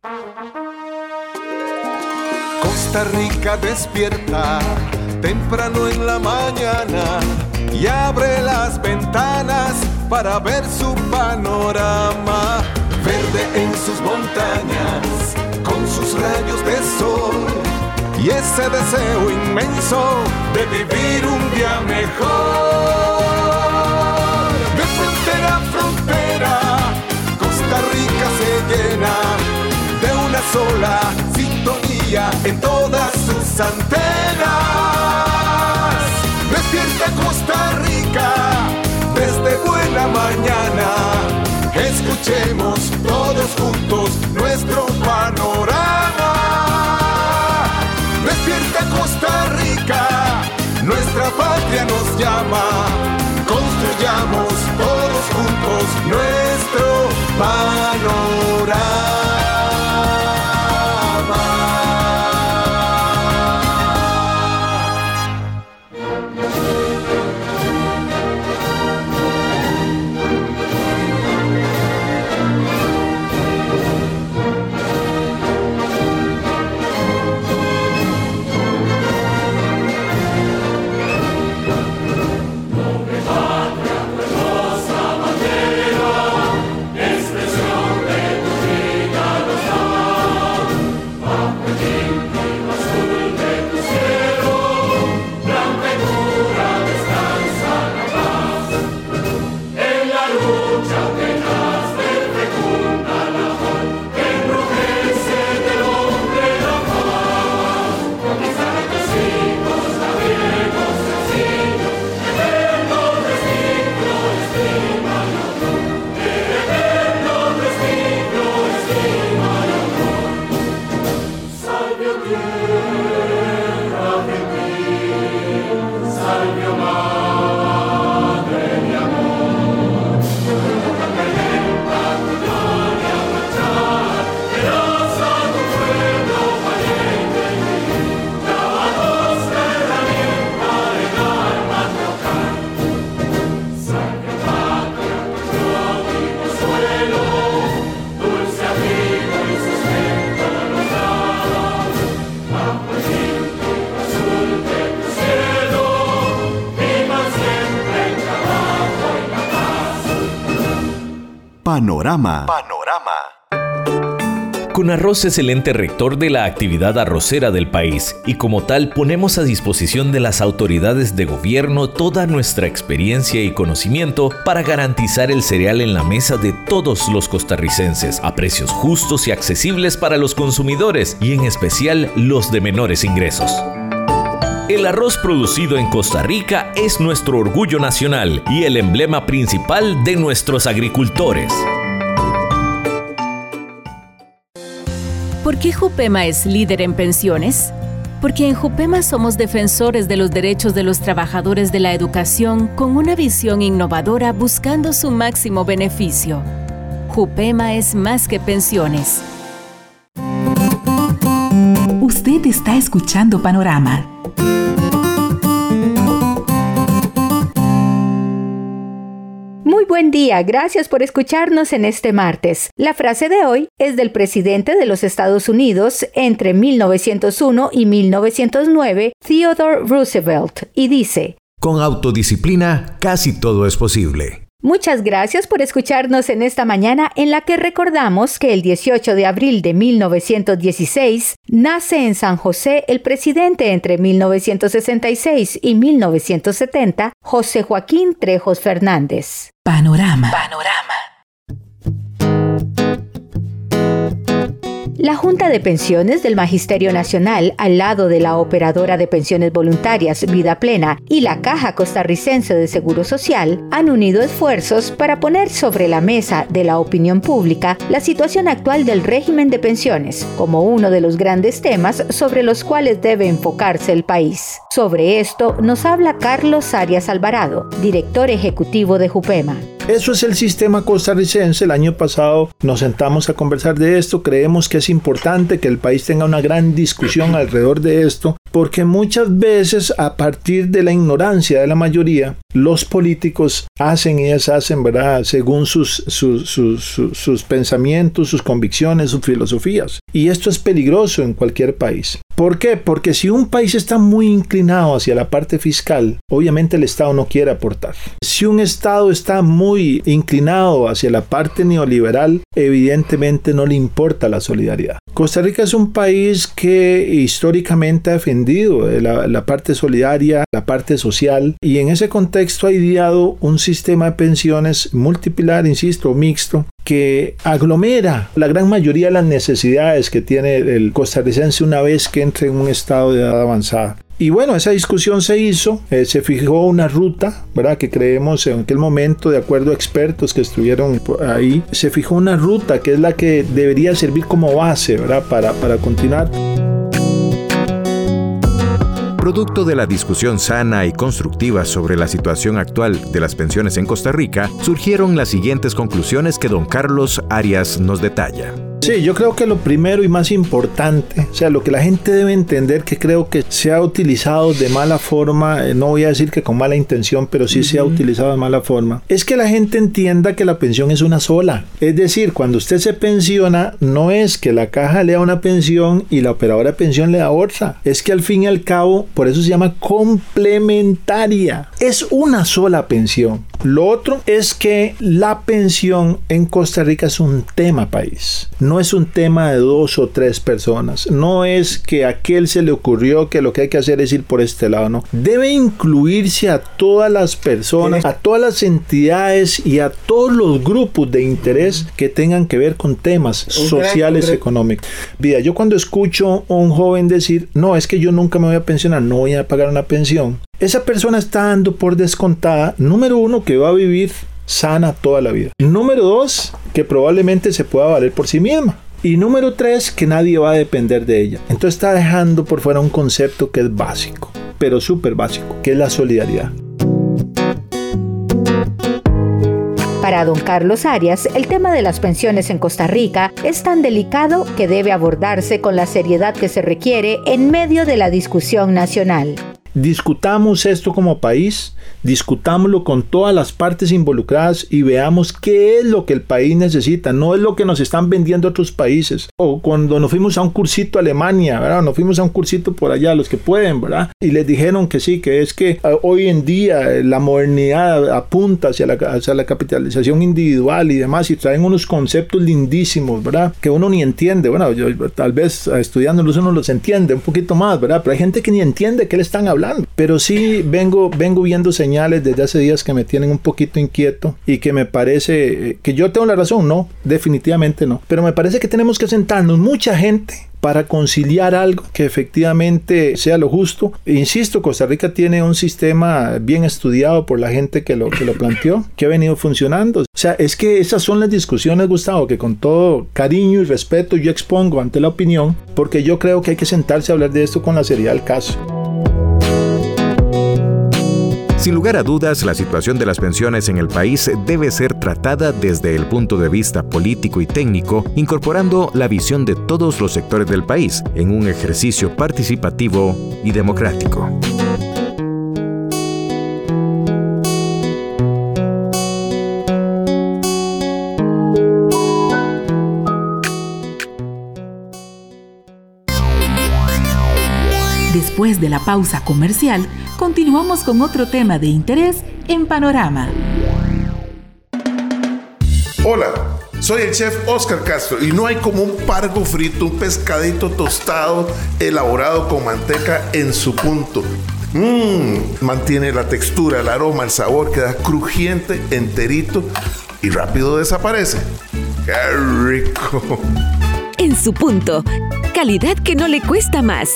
Costa Rica despierta temprano en la mañana y abre las ventanas para ver su panorama. Verde en sus montañas, con sus rayos de sol y ese deseo inmenso de vivir un día mejor. De frontera a frontera, Costa Rica se llena de una sola sintonía en todas sus antenas. Despierta Costa Rica desde buena mañana. Escuchemos todos juntos nuestro panorama. Despierta Costa Rica, nuestra patria nos llama. Construyamos todos juntos nuestro panorama. Panorama. Conarroz es el ente rector de la actividad arrocera del país y como tal ponemos a disposición de las autoridades de gobierno toda nuestra experiencia y conocimiento para garantizar el cereal en la mesa de todos los costarricenses a precios justos y accesibles para los consumidores y en especial los de menores ingresos. El arroz producido en Costa Rica es nuestro orgullo nacional y el emblema principal de nuestros agricultores. ¿Por qué Jupema es líder en pensiones? Porque en Jupema somos defensores de los derechos de los trabajadores de la educación con una visión innovadora buscando su máximo beneficio. Jupema es más que pensiones. Usted está escuchando Panorama. Muy buen día, gracias por escucharnos en este martes. La frase de hoy es del presidente de los Estados Unidos entre 1901 y 1909, Theodore Roosevelt, y dice: con autodisciplina casi todo es posible. Muchas gracias por escucharnos en esta mañana en la que recordamos que el 18 de abril de 1916 nace en San José el presidente entre 1966 y 1970, José Joaquín Trejos Fernández. Panorama. La Junta de Pensiones del Magisterio Nacional, al lado de la Operadora de Pensiones Voluntarias Vida Plena y la Caja Costarricense de Seguro Social, han unido esfuerzos para poner sobre la mesa de la opinión pública la situación actual del régimen de pensiones, como uno de los grandes temas sobre los cuales debe enfocarse el país. Sobre esto nos habla Carlos Arias Alvarado, director ejecutivo de Jupema. Eso es el sistema costarricense. El año pasado nos sentamos a conversar de esto. Creemos que es importante que el país tenga una gran discusión alrededor de esto, porque muchas veces a partir de la ignorancia de la mayoría, los políticos hacen y deshacen, ¿verdad?, según sus pensamientos, sus convicciones, sus filosofías. Y esto es peligroso en cualquier país. ¿Por qué? Porque si un país está muy inclinado hacia la parte fiscal, obviamente el Estado no quiere aportar. Si un Estado está muy inclinado hacia la parte neoliberal, evidentemente no le importa la solidaridad. Costa Rica es un país que históricamente ha defendido la parte solidaria, la parte social, y en ese contexto ha ideado un sistema de pensiones multipilar, insisto, mixto, que aglomera la gran mayoría de las necesidades que tiene el costarricense una vez que entre en un estado de edad avanzada. Y bueno, esa discusión se hizo, se fijó una ruta, ¿verdad?, que creemos en aquel momento, de acuerdo a expertos que estuvieron ahí, se fijó una ruta que es la que debería servir como base, ¿verdad?, para continuar. Producto de la discusión sana y constructiva sobre la situación actual de las pensiones en Costa Rica, surgieron las siguientes conclusiones que don Carlos Arias nos detalla. Sí, yo creo que lo primero y más importante, o sea, lo que la gente debe entender, que creo que se ha utilizado de mala forma, no voy a decir que con mala intención, pero sí se ha utilizado de mala forma, es que la gente entienda que la pensión es una sola. Es decir, cuando usted se pensiona, no es que la caja le da una pensión y la operadora de pensión le da otra. Es que al fin y al cabo, por eso se llama complementaria. Es una sola pensión. Lo otro es que la pensión en Costa Rica es un tema país. No es un tema de 2 o 3 personas. No es que a aquel se le ocurrió que lo que hay que hacer es ir por este lado, no. Debe incluirse a todas las personas, a todas las entidades y a todos los grupos de interés que tengan que ver con temas sociales y económicos. Vida, yo cuando escucho a un joven decir, no, es que yo nunca me voy a pensionar, no voy a pagar una pensión, esa persona está dando por descontada, número 1, que va a vivir sana toda la vida. Número 2, que probablemente se pueda valer por sí misma. Y número 3, que nadie va a depender de ella. Entonces está dejando por fuera un concepto que es básico, pero súper básico, que es la solidaridad. Para don Carlos Arias, el tema de las pensiones en Costa Rica es tan delicado que debe abordarse con la seriedad que se requiere en medio de la discusión nacional. Discutamos esto como país, discutámoslo con todas las partes involucradas y veamos qué es lo que el país necesita, no es lo que nos están vendiendo otros países. O cuando nos fuimos a un cursito a Alemania, ¿verdad? Nos fuimos a un cursito por allá, los que pueden, ¿verdad? Y les dijeron que sí, que es que hoy en día la modernidad apunta hacia la capitalización individual y demás, y traen unos conceptos lindísimos, ¿verdad? Que uno ni entiende. Bueno, yo tal vez estudiándolos uno los entiende un poquito más, ¿verdad? Pero hay gente que ni entiende qué le están hablando. Pero sí vengo viendo señales desde hace días que me tienen un poquito inquieto y que me parece que yo tengo la razón. No, definitivamente no, pero me parece que tenemos que sentarnos mucha gente para conciliar algo que efectivamente sea lo justo. Insisto, Costa Rica tiene un sistema bien estudiado por la gente que lo planteó, que ha venido funcionando. O sea, es que esas son las discusiones, Gustavo, que con todo cariño y respeto yo expongo ante la opinión, porque yo creo que hay que sentarse a hablar de esto con la seriedad del caso. Sin lugar a dudas, la situación de las pensiones en el país debe ser tratada desde el punto de vista político y técnico, incorporando la visión de todos los sectores del país en un ejercicio participativo y democrático. Después de la pausa comercial, continuamos con otro tema de interés en Panorama. Hola, soy el chef Oscar Castro y no hay como un pargo frito, un pescadito tostado elaborado con manteca en su punto. Mantiene la textura, el aroma, el sabor, queda crujiente, enterito y rápido desaparece. ¡Qué rico! En su punto, calidad que no le cuesta más.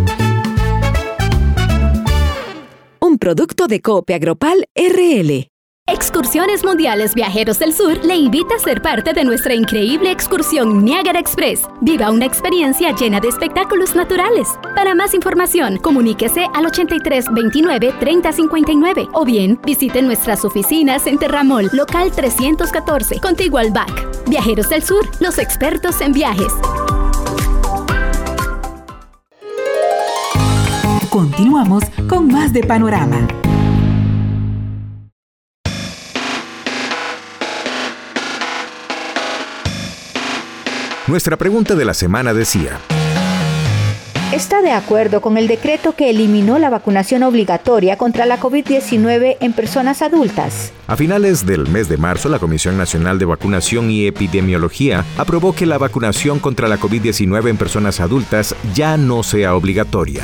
Un producto de Coop Agropal RL. Excursiones Mundiales Viajeros del Sur le invita a ser parte de nuestra increíble excursión Niágara Express. Viva una experiencia llena de espectáculos naturales. Para más información, comuníquese al 83 29 30 59 o bien visite nuestras oficinas en Terramol, local 314, contiguo al BAC. Viajeros del Sur, los expertos en viajes. Continuamos con más de Panorama. Nuestra pregunta de la semana decía: ¿está de acuerdo con el decreto que eliminó la vacunación obligatoria contra la COVID-19 en personas adultas? A finales del mes de marzo, la Comisión Nacional de Vacunación y Epidemiología aprobó que la vacunación contra la COVID-19 en personas adultas ya no sea obligatoria.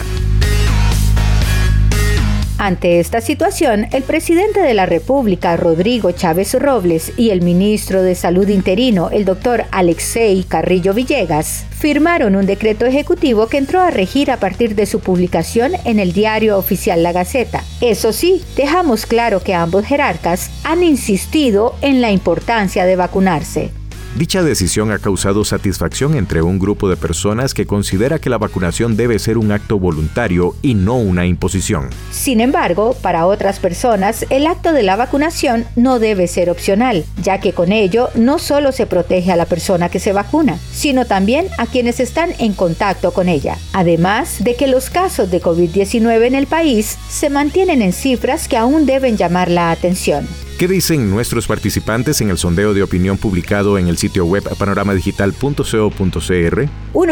Ante esta situación, el presidente de la República, Rodrigo Chávez Robles, y el ministro de Salud interino, el doctor Alexei Carrillo Villegas, firmaron un decreto ejecutivo que entró a regir a partir de su publicación en el diario oficial La Gaceta. Eso sí, dejamos claro que ambos jerarcas han insistido en la importancia de vacunarse. Dicha decisión ha causado satisfacción entre un grupo de personas que considera que la vacunación debe ser un acto voluntario y no una imposición. Sin embargo, para otras personas, el acto de la vacunación no debe ser opcional, ya que con ello no solo se protege a la persona que se vacuna, sino también a quienes están en contacto con ella. Además de que los casos de COVID-19 en el país se mantienen en cifras que aún deben llamar la atención. ¿Qué dicen nuestros participantes en el sondeo de opinión publicado en el sitio web panoramadigital.co.cr? Un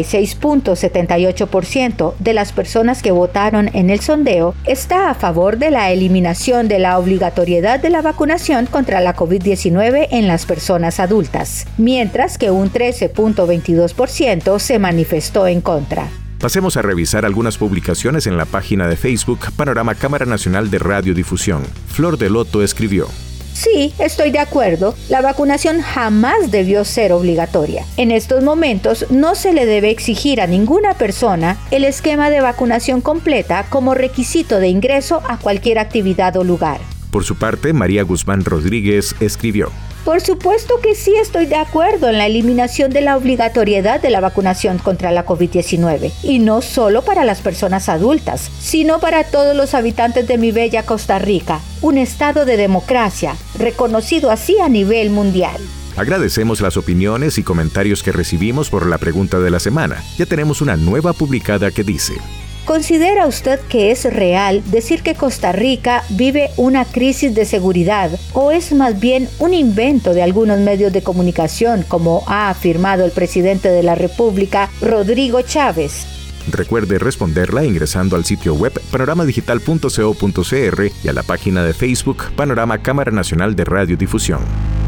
86.78% de las personas que votaron en el sondeo está a favor de la eliminación de la obligatoriedad de la vacunación contra la COVID-19 en las personas adultas, mientras que un 13.22% se manifestó en contra. Pasemos a revisar algunas publicaciones en la página de Facebook Panorama Cámara Nacional de Radiodifusión. Flor de Loto escribió: sí, estoy de acuerdo. La vacunación jamás debió ser obligatoria. En estos momentos no se le debe exigir a ninguna persona el esquema de vacunación completa como requisito de ingreso a cualquier actividad o lugar. Por su parte, María Guzmán Rodríguez escribió: por supuesto que sí estoy de acuerdo en la eliminación de la obligatoriedad de la vacunación contra la COVID-19, y no solo para las personas adultas, sino para todos los habitantes de mi bella Costa Rica, un estado de democracia, reconocido así a nivel mundial. Agradecemos las opiniones y comentarios que recibimos por la pregunta de la semana. Ya tenemos una nueva publicada que dice: ¿considera usted que es real decir que Costa Rica vive una crisis de seguridad, o es más bien un invento de algunos medios de comunicación, como ha afirmado el presidente de la República, Rodrigo Chávez? Recuerde responderla ingresando al sitio web panoramadigital.co.cr y a la página de Facebook Panorama Cámara Nacional de Radiodifusión.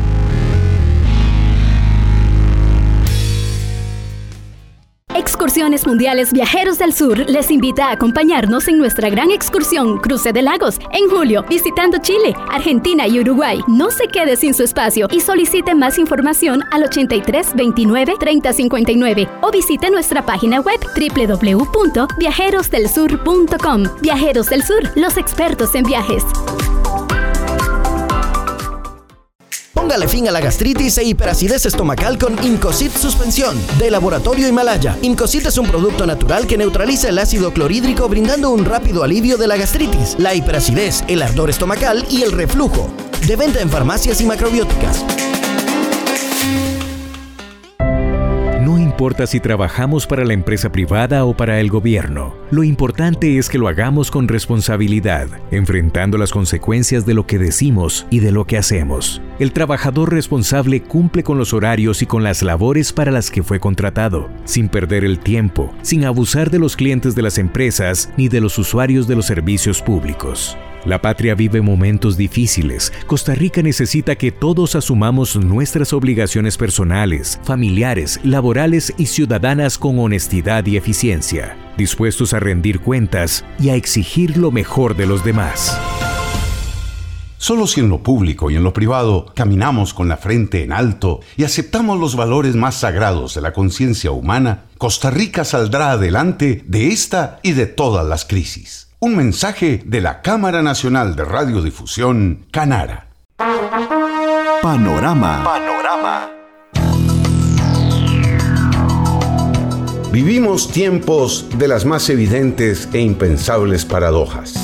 Excursiones Mundiales Viajeros del Sur les invita a acompañarnos en nuestra gran excursión Cruce de Lagos en julio, visitando Chile, Argentina y Uruguay. No se quede sin su espacio y solicite más información al 83 29 30 59 o visite nuestra página web www.viajerosdelsur.com. Viajeros del Sur, los expertos en viajes. Póngale fin a la gastritis e hiperacidez estomacal con Incocid Suspensión, de Laboratorio Himalaya. Incocid es un producto natural que neutraliza el ácido clorhídrico, brindando un rápido alivio de la gastritis, la hiperacidez, el ardor estomacal y el reflujo. De venta en farmacias y macrobióticas. No importa si trabajamos para la empresa privada o para el gobierno, lo importante es que lo hagamos con responsabilidad, enfrentando las consecuencias de lo que decimos y de lo que hacemos. El trabajador responsable cumple con los horarios y con las labores para las que fue contratado, sin perder el tiempo, sin abusar de los clientes de las empresas ni de los usuarios de los servicios públicos. La patria vive momentos difíciles. Costa Rica necesita que todos asumamos nuestras obligaciones personales, familiares, laborales y ciudadanas con honestidad y eficiencia, dispuestos a rendir cuentas y a exigir lo mejor de los demás. Solo si en lo público y en lo privado caminamos con la frente en alto y aceptamos los valores más sagrados de la conciencia humana, Costa Rica saldrá adelante de esta y de todas las crisis. Un mensaje de la Cámara Nacional de Radiodifusión, Canara. Panorama. Vivimos tiempos de las más evidentes e impensables paradojas.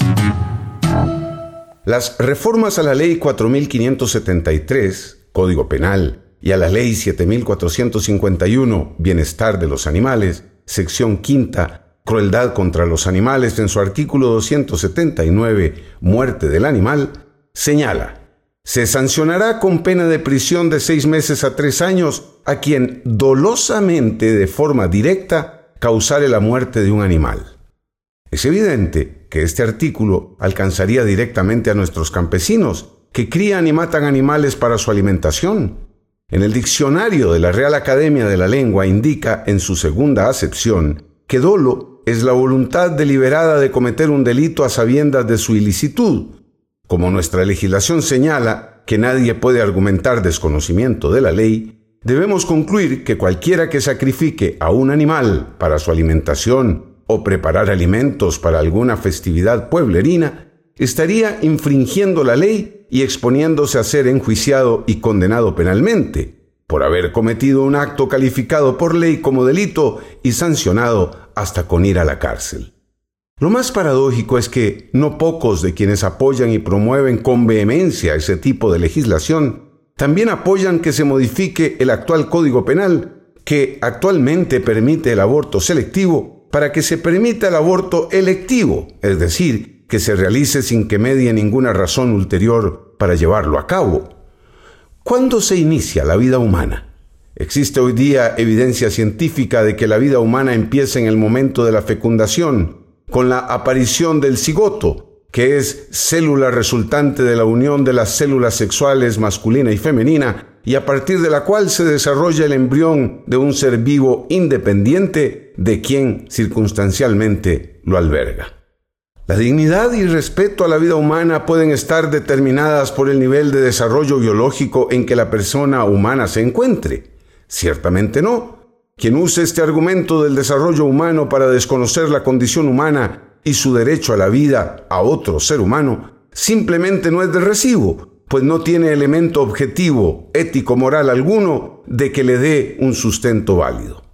Las reformas a la Ley 4573, Código Penal, y a la Ley 7451, Bienestar de los Animales, sección quinta, Crueldad contra los animales, en su artículo 279, Muerte del animal, señala: se sancionará con pena de prisión de 6 meses a 3 años a quien dolosamente, de forma directa, causare la muerte de un animal. Es evidente que este artículo alcanzaría directamente a nuestros campesinos, que crían y matan animales para su alimentación. En el diccionario de la Real Academia de la Lengua indica en su segunda acepción que dolo es la voluntad deliberada de cometer un delito a sabiendas de su ilicitud. Como nuestra legislación señala que nadie puede argumentar desconocimiento de la ley, debemos concluir que cualquiera que sacrifique a un animal para su alimentación o preparar alimentos para alguna festividad pueblerina estaría infringiendo la ley y exponiéndose a ser enjuiciado y condenado penalmente por haber cometido un acto calificado por ley como delito y sancionado hasta con ir a la cárcel. Lo más paradójico es que no pocos de quienes apoyan y promueven con vehemencia ese tipo de legislación también apoyan que se modifique el actual Código Penal, que actualmente permite el aborto selectivo, para que se permita el aborto electivo, es decir, que se realice sin que medie ninguna razón ulterior para llevarlo a cabo. ¿Cuándo se inicia la vida humana? Existe hoy día evidencia científica de que la vida humana empieza en el momento de la fecundación, con la aparición del cigoto, que es célula resultante de la unión de las células sexuales masculina y femenina, y a partir de la cual se desarrolla el embrión de un ser vivo independiente de quien circunstancialmente lo alberga. La dignidad y respeto a la vida humana pueden estar determinadas por el nivel de desarrollo biológico en que la persona humana se encuentre. Ciertamente no. Quien use este argumento del desarrollo humano para desconocer la condición humana y su derecho a la vida a otro ser humano, simplemente no es de recibo, pues no tiene elemento objetivo, ético-moral alguno de que le dé un sustento válido.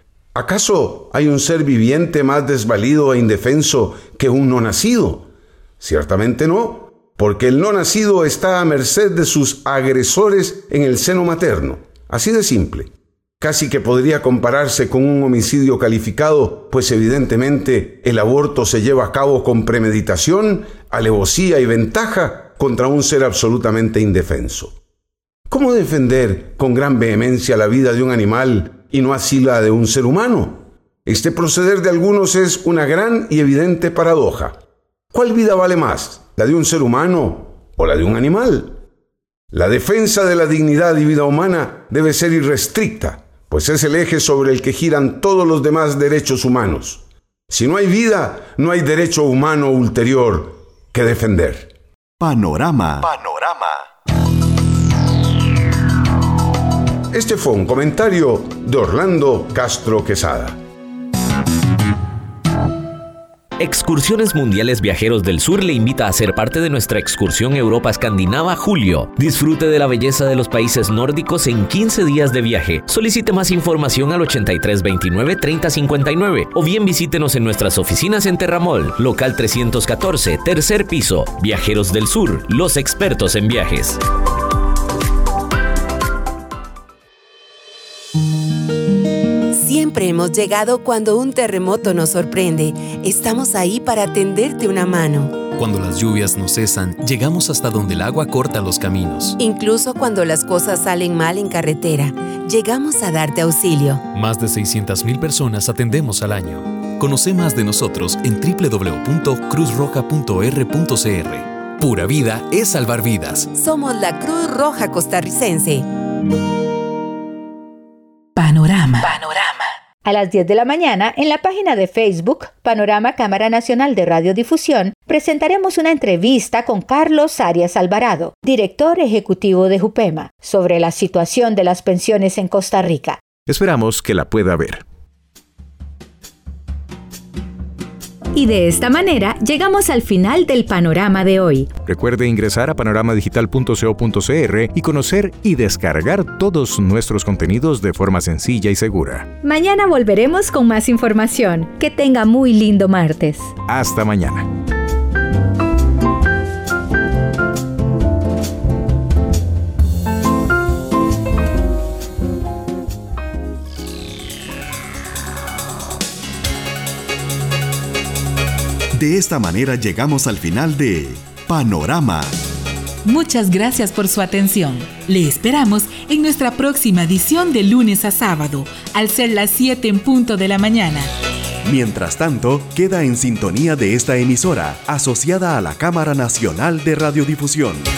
¿Acaso hay un ser viviente más desvalido e indefenso que un no nacido? Ciertamente no, porque el no nacido está a merced de sus agresores en el seno materno. Así de simple. Casi que podría compararse con un homicidio calificado, pues evidentemente el aborto se lleva a cabo con premeditación, alevosía y ventaja contra un ser absolutamente indefenso. ¿Cómo defender con gran vehemencia la vida de un animal y no así la de un ser humano? Este proceder de algunos es una gran y evidente paradoja. ¿Cuál vida vale más, la de un ser humano o la de un animal? La defensa de la dignidad y vida humana debe ser irrestricta, pues es el eje sobre el que giran todos los demás derechos humanos. Si no hay vida, no hay derecho humano ulterior que defender. Panorama. Este fue un comentario de Orlando Castro Quesada. Excursiones Mundiales Viajeros del Sur le invita a ser parte de nuestra excursión Europa Escandinava Julio. Disfrute de la belleza de los países nórdicos en 15 días de viaje. Solicite más información al 8329-3059 o bien visítenos en nuestras oficinas en Terramol, local 314, tercer piso. Viajeros del Sur, los expertos en viajes. Siempre hemos llegado cuando un terremoto nos sorprende. Estamos ahí para tenderte una mano. Cuando las lluvias no cesan, llegamos hasta donde el agua corta los caminos. Incluso cuando las cosas salen mal en carretera, llegamos a darte auxilio. Más de 600,000 personas atendemos al año. Conoce más de nosotros en www.cruzroja.r.cr. Pura vida es salvar vidas. Somos la Cruz Roja Costarricense. Panorama. A las 10 de la mañana, en la página de Facebook, Panorama Cámara Nacional de Radiodifusión, presentaremos una entrevista con Carlos Arias Alvarado, director ejecutivo de JUPEMA, sobre la situación de las pensiones en Costa Rica. Esperamos que la pueda ver. Y de esta manera llegamos al final del panorama de hoy. Recuerde ingresar a panoramadigital.co.cr y conocer y descargar todos nuestros contenidos de forma sencilla y segura. Mañana volveremos con más información. Que tenga muy lindo martes. Hasta mañana. De esta manera llegamos al final de Panorama. Muchas gracias por su atención. Le esperamos en nuestra próxima edición de lunes a sábado, al ser las 7 en punto de la mañana. Mientras tanto, queda en sintonía de esta emisora, asociada a la Cámara Nacional de Radiodifusión.